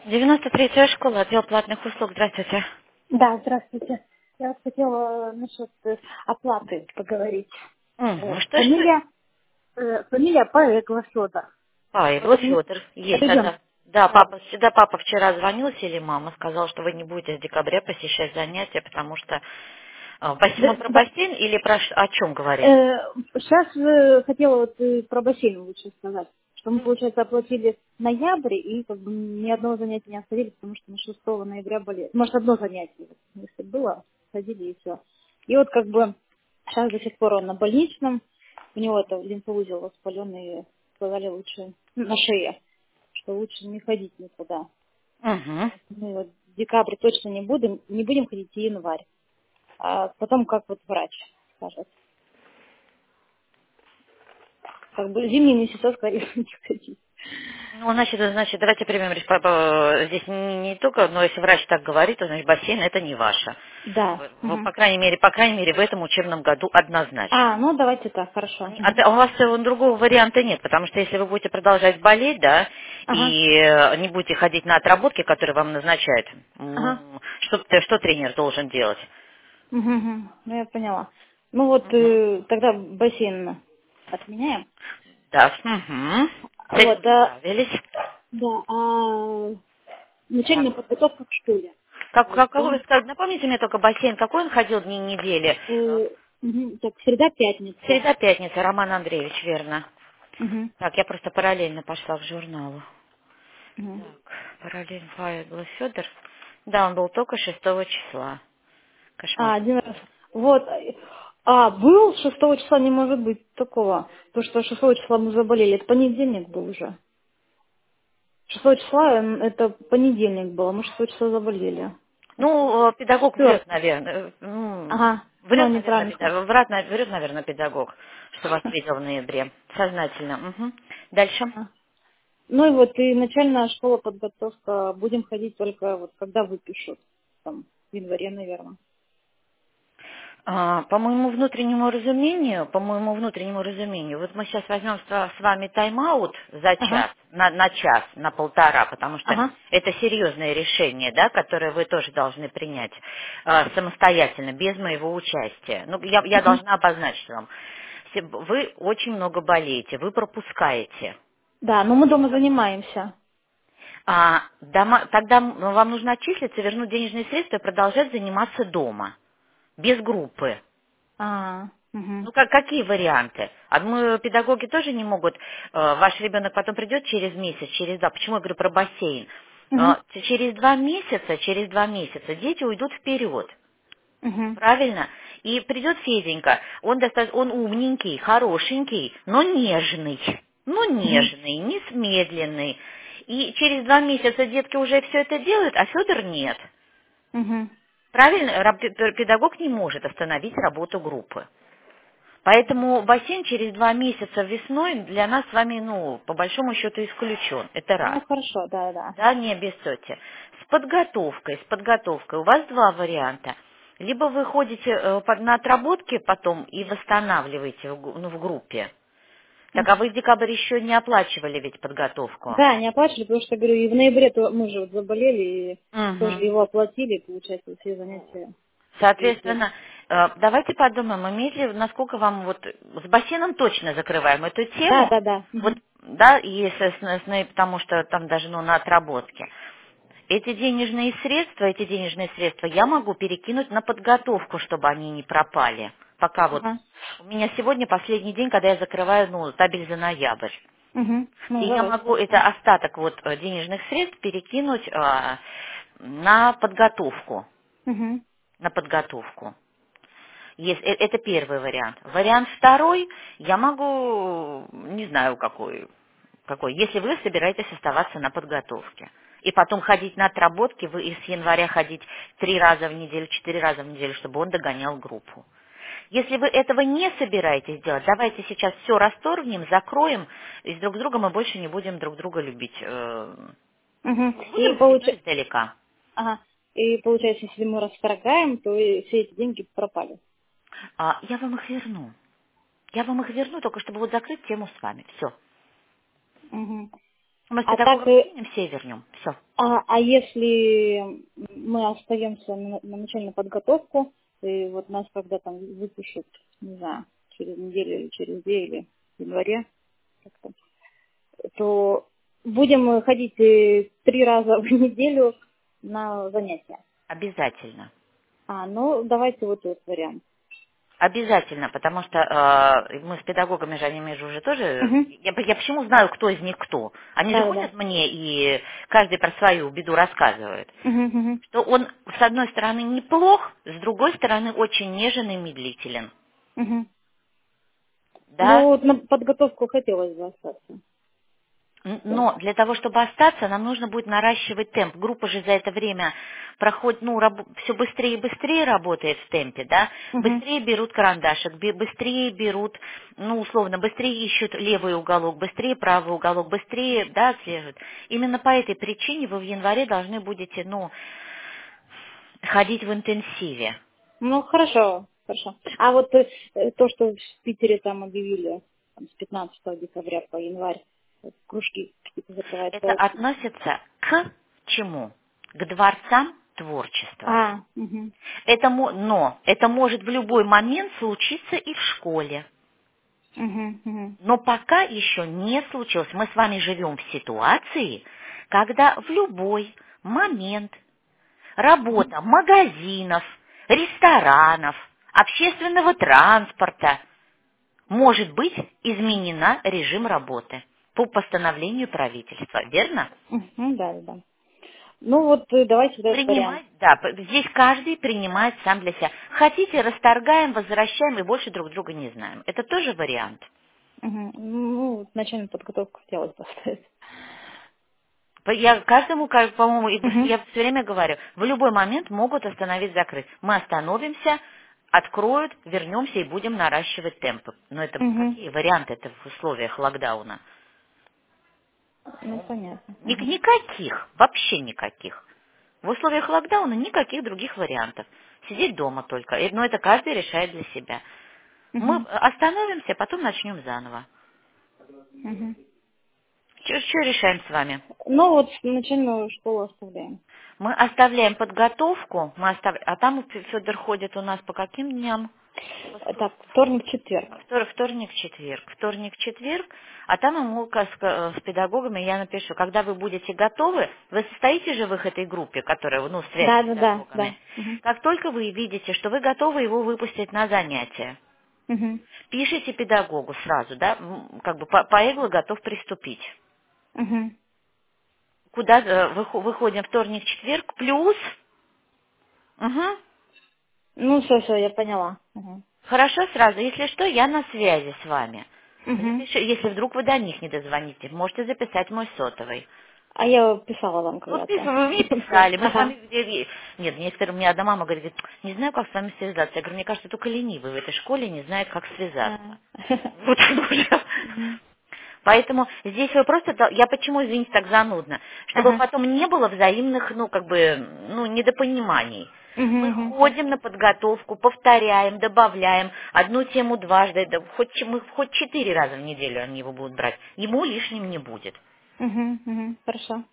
93-я школа, отдел платных услуг. Здравствуйте. Да, здравствуйте. Я вот хотела насчет оплаты поговорить. Что? Фамилия Павел Федор. Вот Павел у меня Федор. Есть, ребенок. да, Да. папа вчера звонился или мама сказал, что вы не будете с декабря посещать занятия, потому что... мы про Да, бассейн или о чем говорим? сейчас хотела вот про бассейн лучше сказать. Что мы, получается, оплатили ноябрь и как бы ни одного занятия не отходили, потому что мы 6 ноября болели. Может, одно занятие, вот, если было, ходили и все. И вот как бы сейчас до сих пор он на больничном, у него это лимфоузел воспаленный, сказали лучше на шее, что лучше не ходить никуда. Угу. Мы вот в декабре точно не будем ходить и январь. А потом как вот врач скажет. Как бы зимние месяца, скорее, не ходить. Ну, значит, давайте примем здесь не только, но если врач так говорит, то значит бассейн это не ваше. Да. Мгм. По крайней мере, в этом учебном году однозначно. Ну давайте так, хорошо. А у вас другого варианта нет, потому что если вы будете продолжать болеть, да, Ага, и не будете ходить на отработки, которые вам назначают, ага. что тренер должен делать? Мгм, мгм. Ну я поняла. Ну вот Мгм. тогда бассейн отменяем. Да. Мгм. С этим Вот, справились. да, Так. начальная подготовка к школе. Какой вы сказали, напомните мне только бассейн, какой он ходил дни недели? Так, среда, пятница. Среда, пятница, Роман Андреевич, верно. Мгм, Так, я просто параллельно пошла к журналу. мгм. Так, параллельно Павел Федор. Да, он был только 6 числа. Кошмар. Один раз. Вот. Был 6 числа, не может быть такого. То, что 6 числа мы заболели. Это понедельник был уже. 6 числа это понедельник было. Мы 6 числа заболели. Ну, педагог Все. врет, наверное. Ага. Ну, Врет, наверное, неправильно сказал. педагог. Врет, наверное, педагог, что вас видел в ноябре. Сознательно. Мгм. Дальше. Ага. Ну и вот и начальная школа подготовка. Будем ходить только вот когда выпишут. Там, в январе, наверное. По моему внутреннему разумению, вот мы сейчас возьмем с вами тайм-аут за Ага. час, на час, на полтора, потому что Ага. это серьезное решение, да, которое вы тоже должны принять самостоятельно, без моего участия. Ну, я Мгм. должна обозначить вам. Вы очень много болеете, вы пропускаете. Да, но мы дома занимаемся. Тогда вам нужно отчислиться, вернуть денежные средства и продолжать заниматься дома, без группы. Угу. Ну, какие варианты? Мы, педагоги, тоже не могут, ваш ребенок потом придет через месяц, через два. Почему я говорю про бассейн? Угу. Через два месяца дети уйдут вперед. Угу. Правильно? И придет Феденька, он умненький, хорошенький, но нежный. Ну, Угу. нежный, не медленный. И через 2 месяца детки уже все это делают, а Федор нет. Угу. Правильно? Педагог не может остановить работу группы. Поэтому бассейн через 2 месяца весной для нас с вами, по большому счету, исключен. Это раз. Ну, хорошо, да, да. Да, не обессудьте. С подготовкой у вас два варианта. Либо вы ходите на отработки потом и восстанавливаете в группе. Так, а Мгм. вы в декабре еще не оплачивали ведь подготовку? Да, не оплачивали, потому что, говорю, и в ноябре мы же вот заболели, и тоже Угу. его оплатили, получается, все занятия. И- Соответственно, давайте подумаем, насколько вам с бассейном точно закрываем эту Да, тему, да, да. вот, Мгм. да, и потому что там даже, на отработке. Эти денежные средства я могу перекинуть на подготовку, чтобы они не пропали. Пока Ага. у меня сегодня последний день, когда я закрываю, табель за ноябрь. Угу. И Ну, я давайте могу так. это остаток денежных средств перекинуть на подготовку. Угу. На подготовку. Это первый вариант. Вариант второй, я могу, не знаю какой, если вы собираетесь оставаться на подготовке. И потом ходить на отработки, вы с января ходить 3 раза в неделю, 4 раза в неделю, чтобы он догонял группу. Если вы этого не собираетесь делать, давайте сейчас все расторгнем, закроем, и друг с другом мы больше не будем друг друга любить. Угу. Будем любить, но издалека. Ага. И получается, если мы расторгаем, то и все эти деньги пропали. Я вам их верну. Я вам их верну, только чтобы закрыть тему с вами. Все. Угу. Мы с А так, педагогом встретимся и вернем. Все. а если мы остаемся на начальную подготовку, и вот нас когда там выпишут, не знаю, через неделю или через 2 или в январе, как-то, то будем ходить 3 раза в неделю на занятия. Обязательно. Ну давайте вот этот вариант. Обязательно, потому что мы с педагогами же, они же уже тоже... Угу. Я почему знаю, кто из них кто? Они же Да-да-да. ходят мне и каждый про свою беду рассказывает. Угу, угу. Что он, с одной стороны, неплох, с другой стороны, очень нежен и медлителен. Угу. Ну Да? вот на подготовку хотелось бы остаться. Да. Но для того, чтобы остаться, нам нужно будет наращивать темп. Группа же за это время проходит, все быстрее и быстрее работает в темпе, да? Угу. Быстрее берут карандашик, быстрее берут, условно, быстрее ищут левый уголок, быстрее правый уголок, быстрее, да, отслеживают. Именно по этой причине вы в январе должны будете, ходить в интенсиве. Ну, хорошо, хорошо. А вот то, что в Питере там объявили там, с 15 декабря по январь, кружки какие-то Это закрываются. относится к чему? К дворцам творчества. Угу. Но это может в любой момент случиться и в школе. Угу, угу. Но пока еще не случилось. Мы с вами живем в ситуации, когда в любой момент работа магазинов, ресторанов, общественного транспорта может быть изменена режим работы по постановлению правительства. Верно? Угу, да, да. Ну вот давайте вот этот вариант. Принимать, да, здесь каждый принимает сам для себя. Хотите, расторгаем, возвращаем и больше друг друга не знаем. Это тоже вариант. Угу. Ну, вот начальную подготовку хотелось бы оставить. Я каждому, по-моему, Угу. я все время говорю, в любой момент могут остановить, закрыть. Мы остановимся, откроют, вернемся и будем наращивать темпы. Но это Угу. какие варианты это в условиях локдауна? Ну, понятно. Угу. Никаких, вообще никаких. В условиях локдауна никаких других вариантов. Сидеть дома только. Но это каждый решает для себя. Мы Угу. остановимся, потом начнем заново. Угу. Что решаем с вами? Ну вот начальную школу оставляем. Мы оставляем подготовку, а там Федор ходит у нас по каким дням? Так, вторник, четверг. Вторник, четверг. Вторник, четверг, а там ему с педагогами я напишу, когда вы будете готовы, вы состоите же в их этой группе, которая, связь Да, с да, да, педагогами. да. Угу. Как только вы видите, что вы готовы его выпустить на занятия, Угу. пишите педагогу сразу, да, как бы по иглу готов приступить. Угу. Куда выходим вторник, четверг, плюс, мгм. Ну, все, я поняла. Угу. Хорошо, сразу, если что, я на связи с вами. Угу. Если вдруг вы до них не дозвоните, можете записать мой сотовый. А я писала вам Вот когда-то. вы мне писали, мы с Ага. вами... Нет, некоторые, мне одна мама говорит, не знаю, как с вами связаться. Я говорю, мне кажется, только ленивый в этой школе не знает, как связаться. Вот оно уже. Мгм. Поэтому здесь вы просто... Я почему, извините, так занудно? Чтобы Ага. потом не было взаимных, недопониманий. Мгм, Мы мгм. ходим на подготовку, повторяем, добавляем одну тему дважды, да, мы хоть 4 раза в неделю они его будут брать. Ему лишним не будет. Мгм, мгм. Хорошо.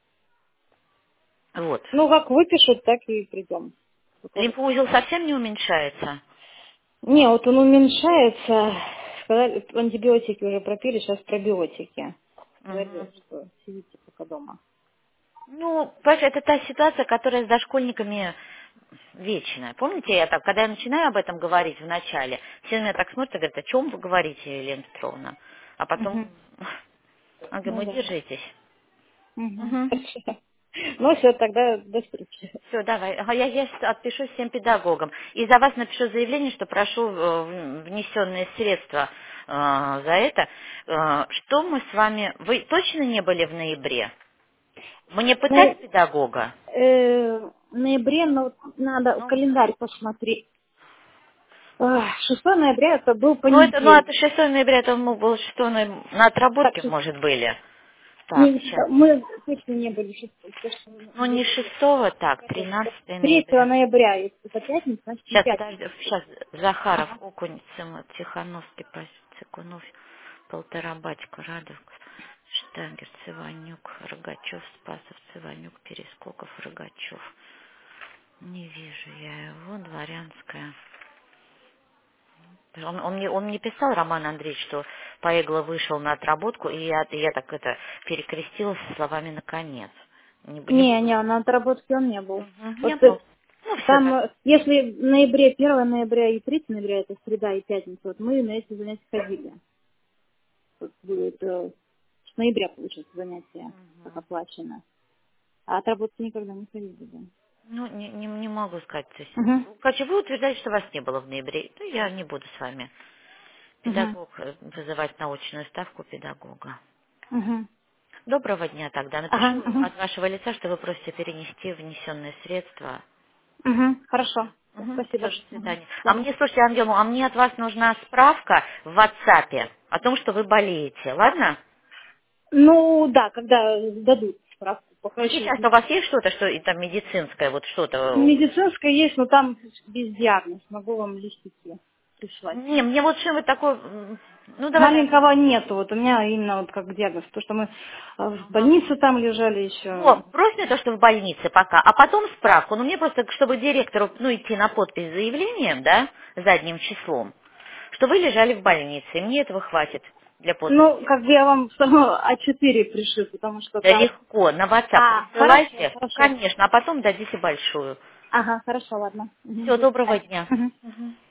Вот. Ну, как выпишут, так и придем. Лимфоузел совсем не уменьшается. Не, вот он уменьшается. Сказали, антибиотики уже пропили, сейчас пробиотики. Мгм. Сказали, что сидите пока дома. Понимаешь, это та ситуация, которая с дошкольниками вечная. Помните, когда я начинаю об этом говорить в начале, все на меня так смотрят и говорят, о чем вы говорите, Елена Петровна? А потом, Мгм. он говорит, Ну ну да. держитесь. Мгм. Хорошо. Ну все, тогда до встречи. Все, давай. Я сейчас отпишу всем педагогам. И за вас напишу заявление, что прошу внесенные средства за это. Что мы с вами... Вы точно не были в ноябре? Мне пытать Ну, педагога? в ноябре, ну, надо в Ну, календарь посмотреть. 6 ноября это был это понедельник. 6 ноября, это был 6 ноября, на Так, отработке, может, были. Так, не, сейчас. мы точно не были 6, потому что Не шестого, так, это 13 3 ноября. ноября, если это пятница, значит не Сейчас, пятница. подожди, сейчас, Захаров, Ага. Окунь, Тихановский, Цикунов, Полторабатько, Радовка. Штангер, Циванюк, Рогачев, Спасов, Циванюк, Перескоков, Рогачев. Не вижу я его, Дворянская. Он мне писал, Роман Андреевич, что Поэгло вышел на отработку, и я так это перекрестила со словами «наконец». Не буду. Не, на отработке он не был. Мгм, не Вот был. Ну, все там, так. если в ноябре, 1 ноября и 3 ноября, это среда и пятница, вот мы на эти занятия ходили. Вот будет с ноября, получается, занятия, как оплачено. А отработки никогда не ходили, да. Ну, не могу сказать. То есть, Угу. короче, вы утверждаете, что вас не было в ноябре. Ну, я не буду с вами. Угу. Педагог, вызывать на очную ставку педагога. Угу. Доброго дня тогда. Ага, Напишу угу. от вашего лица, что вы просите перенести внесенные средства. Угу. Хорошо. Спасибо. Все, до Угу. свидания. А Ладно. мне, слушайте, Ангел, а мне от вас нужна справка в WhatsApp о том, что вы болеете, ладно? Ну, да, когда дадут справку, пока Ну, еще сейчас у вас есть что-то, что и там медицинское, вот что-то? медицинская есть, но там без диагноз. Могу вам листики прислать. Не, мне вот что-нибудь такое, ну, давайте. Маленького нету, вот у меня именно вот как диагноз, то, что мы в Ага. больнице там лежали еще. Вот, брось мне то, что в больнице пока, а потом справку. Ну, мне просто, чтобы директору, ну, идти на подпись с заявлением, да, задним числом, что вы лежали в больнице, и мне этого хватит для Ну, подписи. как бы я вам само А4 пришлю, потому что Да там... легко, на WhatsApp Хорошо, присылайте, хорошо. конечно, а потом дадите большую. Ага, хорошо, ладно. Всего До доброго свидания. дня. Мгм. Мгм.